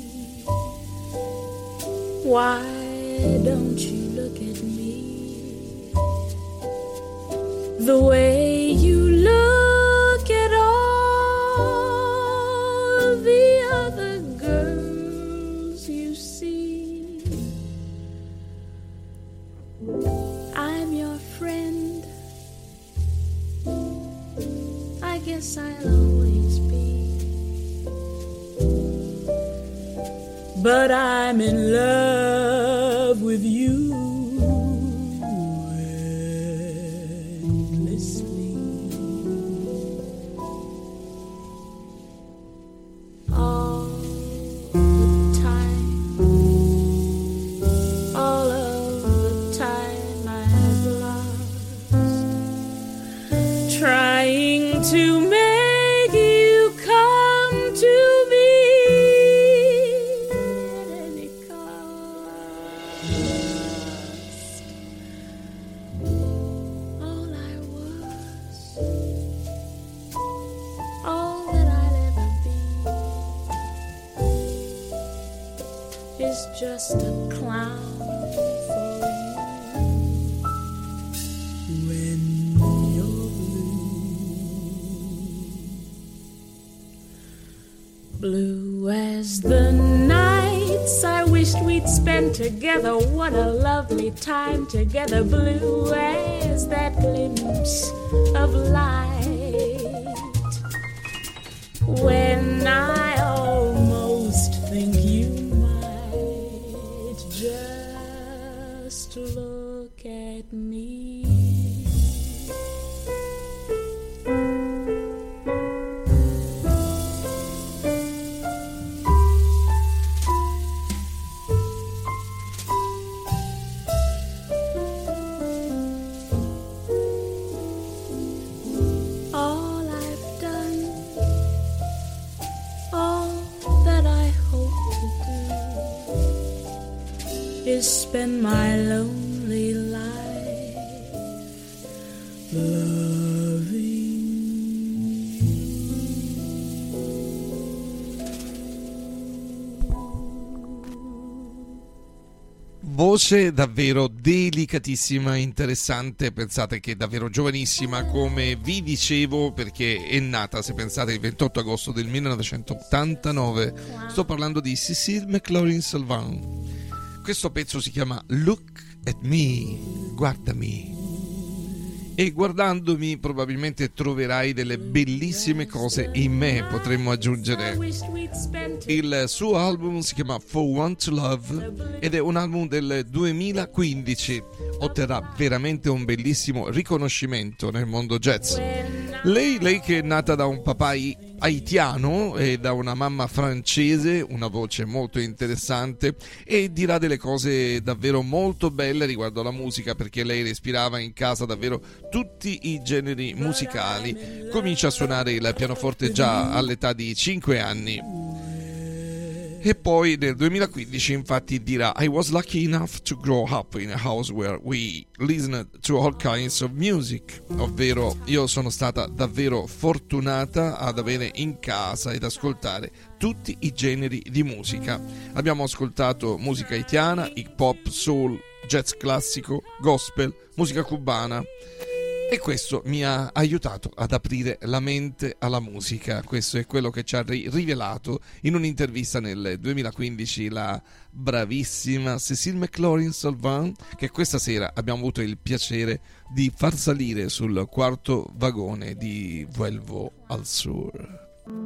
Why don't you look at me? The way you look at all the other girls you see. I'm your friend, I guess I'll always be, but I'm in love with you. To make you come to me at any cost. All I want just a clown for you. When you're blue as the nights I wished we'd spend together. What a lovely time together. Blue as that glimpse of light when I almost think you might just look at me. Spend my lonely life loving. Voce davvero delicatissima, interessante, pensate che è davvero giovanissima, come vi dicevo, perché è nata, se pensate, il 28 agosto del 1989. Sto parlando di Cécile McLaurin-Salvant. Questo pezzo si chiama Look at Me, guardami. E guardandomi probabilmente troverai delle bellissime cose in me, potremmo aggiungere. Il suo album si chiama For Want to Love ed è un album del 2015. Otterrà veramente un bellissimo riconoscimento nel mondo jazz. Lei che è nata da un papà haitiano e da una mamma francese, una voce molto interessante, e dirà delle cose davvero molto belle riguardo alla musica, perché lei respirava in casa davvero tutti i generi musicali. Comincia a suonare il pianoforte già all'età di 5 anni. E poi nel 2015 infatti dirà I was lucky enough to grow up in a house where we listened to all kinds of music, ovvero io sono stata davvero fortunata ad avere in casa ed ascoltare tutti i generi di musica. Abbiamo ascoltato musica haitiana, hip hop, soul, jazz classico, gospel, musica cubana. E questo mi ha aiutato ad aprire la mente alla musica. Questo è quello che ci ha rivelato in un'intervista nel 2015 la bravissima Cécile McLaurin-Salvant, che questa sera abbiamo avuto il piacere di far salire sul quarto vagone di Vuelvo al Sur.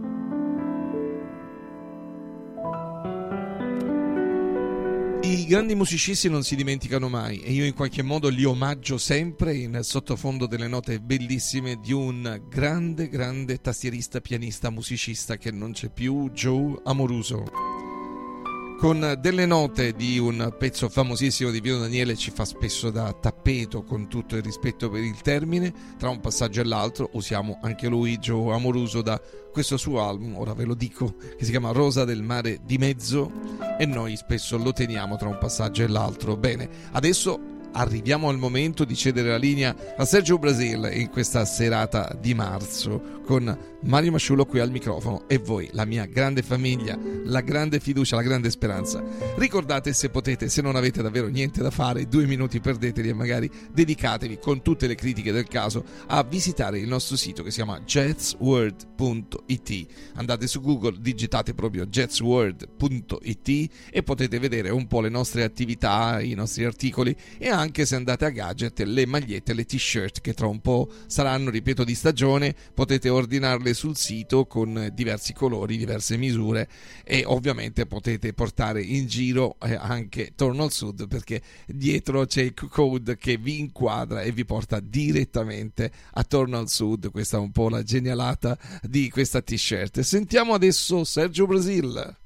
I grandi musicisti non si dimenticano mai e io in qualche modo li omaggio sempre in sottofondo delle note bellissime di un grande tastierista, pianista, musicista che non c'è più, Joe Amoruso. Con delle note di un pezzo famosissimo di Pino Daniele ci fa spesso da tappeto, con tutto il rispetto per il termine. Tra un passaggio e l'altro usiamo anche lui, Joe Amoruso, da questo suo album, ora ve lo dico, che si chiama Rosa del mare di mezzo, e noi spesso lo teniamo tra un passaggio e l'altro. Bene, adesso arriviamo al momento di cedere la linea a Sergio Brasil in questa serata di marzo, con Mario Masciullo qui al microfono e voi, la mia grande famiglia, la grande fiducia, la grande speranza. Ricordate, se potete, se non avete davvero niente da fare, 2 minuti perdeteli e magari dedicatevi, con tutte le critiche del caso, a visitare il nostro sito che si chiama jazzworld.it. Andate su Google, digitate proprio jazzworld.it e potete vedere un po' le nostre attività, i nostri articoli, e anche, se andate a Gadget, le magliette, le t-shirt che tra un po' saranno, ripeto, di stagione. Potete ordinarle sul sito con diversi colori, diverse misure, e ovviamente potete portare in giro anche Torno al Sud, perché dietro c'è il code che vi inquadra e vi porta direttamente a Torno al Sud. Questa è un po' la genialata di questa t-shirt. Sentiamo adesso Sergio Brasil.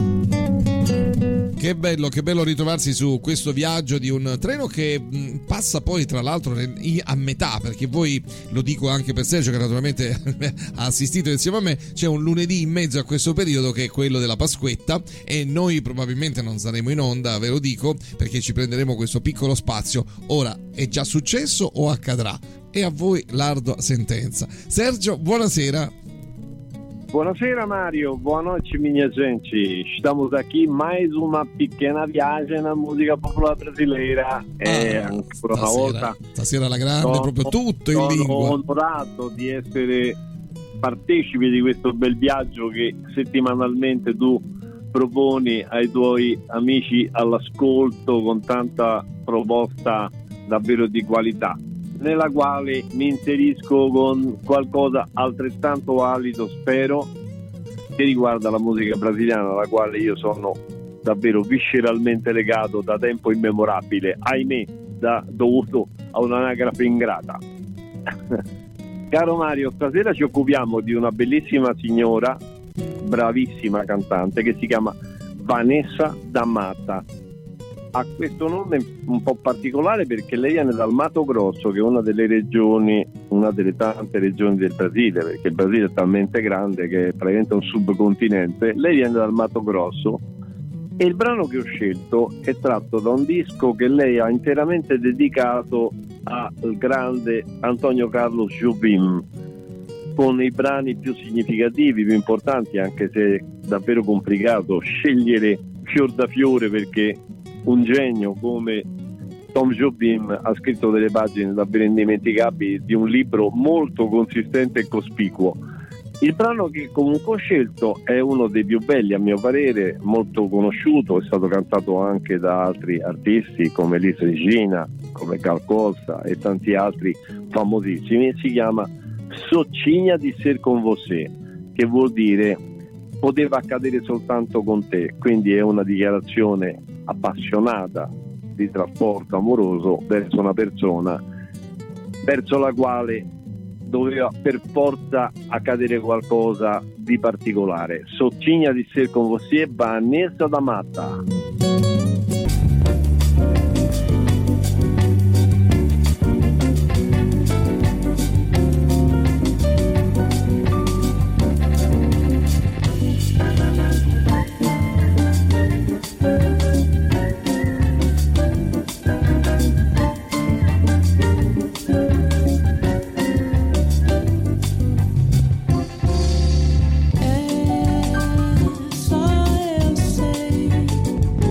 Che bello ritrovarsi su questo viaggio di un treno che passa poi tra l'altro a metà, perché voi, lo dico anche per Sergio che naturalmente ha assistito insieme a me, c'è un lunedì in mezzo a questo periodo che è quello della Pasquetta, e noi probabilmente non saremo in onda, ve lo dico, perché ci prenderemo questo piccolo spazio. Ora, è già successo o accadrà? E a voi l'ardua sentenza. Sergio, buonasera. Buonasera Mario, boa noite minha gente. Estamos aqui mais uma pequena viagem na musica popolare brasileira. Ancora una volta. Stasera alla grande, proprio tutto in lingua. Sono onorato di essere partecipe di questo bel viaggio che settimanalmente tu proponi ai tuoi amici all'ascolto con tanta proposta davvero di qualità, nella quale mi inserisco con qualcosa altrettanto valido, spero, che riguarda la musica brasiliana, alla quale io sono davvero visceralmente legato da tempo immemorabile, ahimè, dovuto a un'anagrafe ingrata. Caro Mario, stasera ci occupiamo di una bellissima signora, bravissima cantante, che si chiama Vanessa da Mata. Ha questo nome un po' particolare perché lei viene dal Mato Grosso, che è una delle regioni, una delle tante regioni del Brasile, perché il Brasile è talmente grande che è praticamente un subcontinente. Lei viene dal Mato Grosso e il brano che ho scelto è tratto da un disco che lei ha interamente dedicato al grande Antonio Carlos Jobim, con i brani più significativi, più importanti, anche se è davvero complicato scegliere fior da fiore, perché un genio come Tom Jobim ha scritto delle pagine davvero indimenticabili di un libro molto consistente e cospicuo. Il brano che comunque ho scelto è uno dei più belli, a mio parere, molto conosciuto, è stato cantato anche da altri artisti come Elis Regina, come Gal Costa e tanti altri famosissimi, e si chiama Socinha di ser con você, che vuol dire poteva accadere soltanto con te, quindi è una dichiarazione appassionata di trasporto amoroso verso una persona verso la quale doveva per forza accadere qualcosa di particolare. Socinha di ser con você, Vanessa da Mata. Só eu sei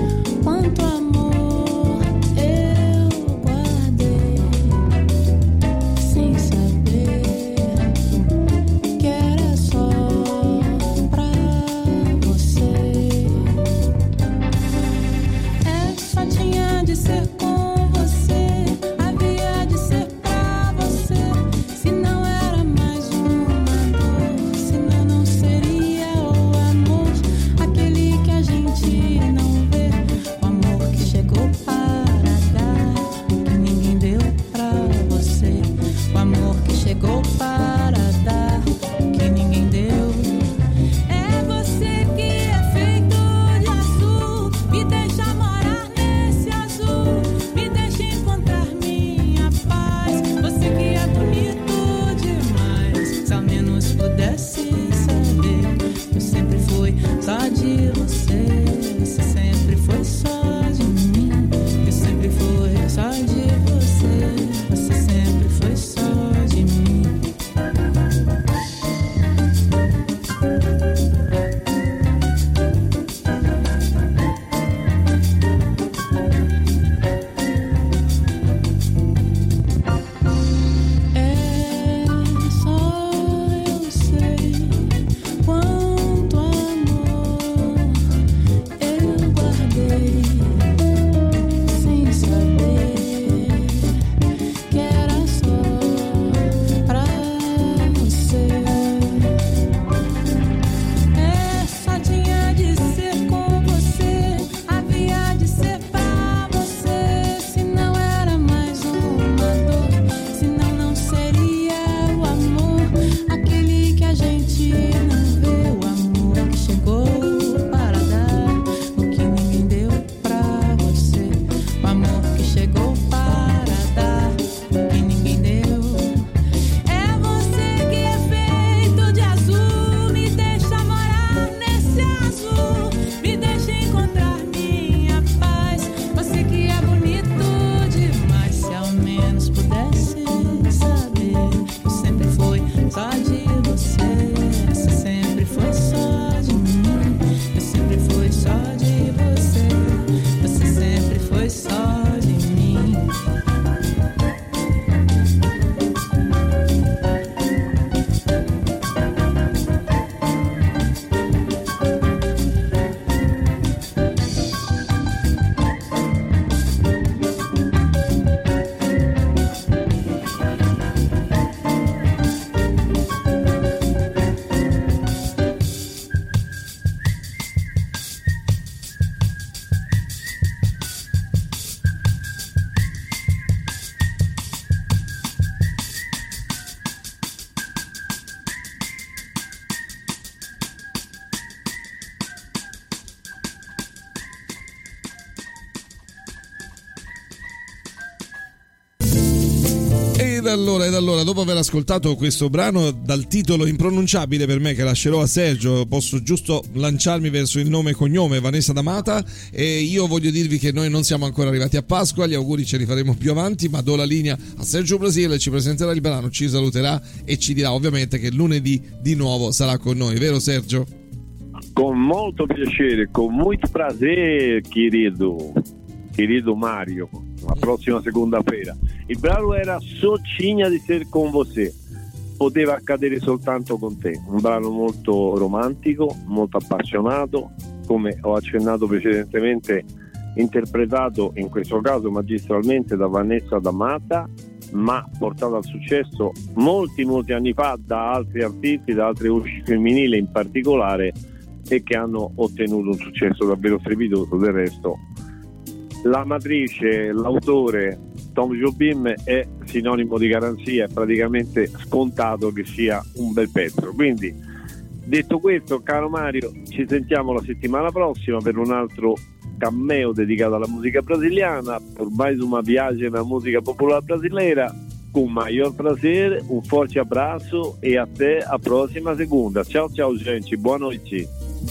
Ed allora, dopo aver ascoltato questo brano dal titolo impronunciabile per me, che lascerò a Sergio, posso giusto lanciarmi verso il nome e cognome Vanessa D'Amata, e io voglio dirvi che noi non siamo ancora arrivati a Pasqua, gli auguri ce li faremo più avanti, ma do la linea a Sergio Brasile, ci presenterà il brano, ci saluterà e ci dirà ovviamente che lunedì di nuovo sarà con noi, vero Sergio? Con molto piacere, con molto prazer, querido Mario, la prossima segunda-feira. Il brano era Socinha di ser con você, poteva accadere soltanto con te, un brano molto romantico, molto appassionato, come ho accennato precedentemente, interpretato in questo caso magistralmente da Vanessa D'Amata, ma portato al successo molti anni fa da altri artisti, da altre voci femminili in particolare, e che hanno ottenuto un successo davvero strepitoso. Del resto la matrice, l'autore Tom Jobim è sinonimo di garanzia, è praticamente scontato che sia un bel pezzo. Quindi, detto questo, caro Mario, ci sentiamo la settimana prossima per un altro cameo dedicato alla musica brasiliana. Ormai uma viagem na musica popolare brasileira, com maior prazer, un forte abraço e até a próxima segunda. Ciao gente, boa noite.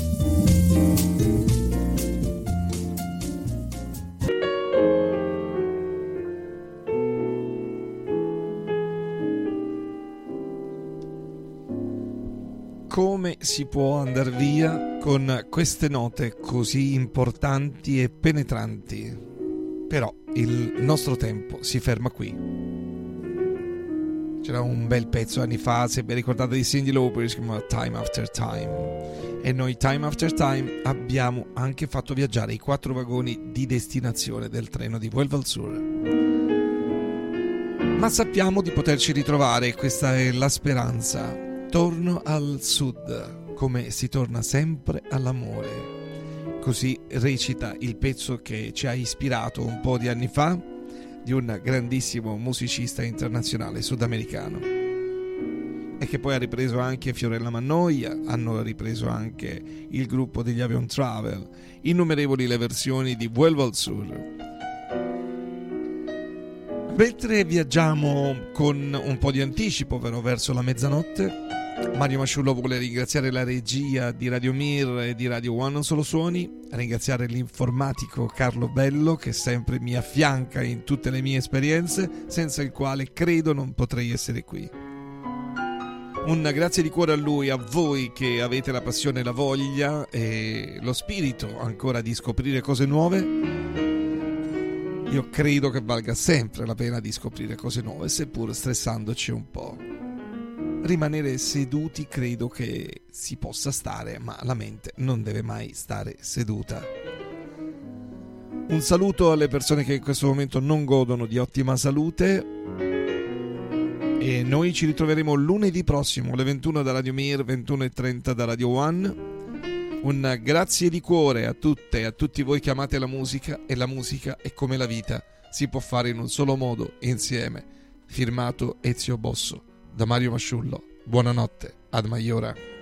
Come si può andare via con queste note così importanti e penetranti? Però il nostro tempo si ferma qui. C'era un bel pezzo anni fa, se vi ricordate, di Cyndi Lauper, si chiama Time After Time. E noi Time After Time abbiamo anche fatto viaggiare i 4 vagoni di destinazione del treno di Vuelva al Sur. Ma sappiamo di poterci ritrovare, questa è la speranza. Torno al sud, come si torna sempre all'amore. Così recita il pezzo che ci ha ispirato un po' di anni fa, di un grandissimo musicista internazionale sudamericano, e che poi ha ripreso anche Fiorella Mannoia, hanno ripreso anche il gruppo degli Avion Travel, innumerevoli le versioni di Vuelvo al Sur. Mentre viaggiamo con un po' di anticipo, però verso la mezzanotte, Mario Masciullo vuole ringraziare la regia di Radio Mir e di Radio One Non Solo Suoni, ringraziare l'informatico Carlo Bello, che sempre mi affianca in tutte le mie esperienze, senza il quale credo non potrei essere qui. Un grazie di cuore a lui, a voi che avete la passione, la voglia e lo spirito ancora di scoprire cose nuove. Io credo che valga sempre la pena di scoprire cose nuove, seppur stressandoci un po'. Rimanere seduti credo che si possa stare, ma la mente non deve mai stare seduta. Un saluto alle persone che in questo momento non godono di ottima salute, e noi ci ritroveremo lunedì prossimo alle 21 da Radio Mir, 21:30 da Radio One. Un grazie di cuore a tutte e a tutti voi che amate la musica, e la musica è come la vita, si può fare in un solo modo, insieme. Firmato Ezio Bosso. Da Mario Masciullo, buonanotte, ad Maiora.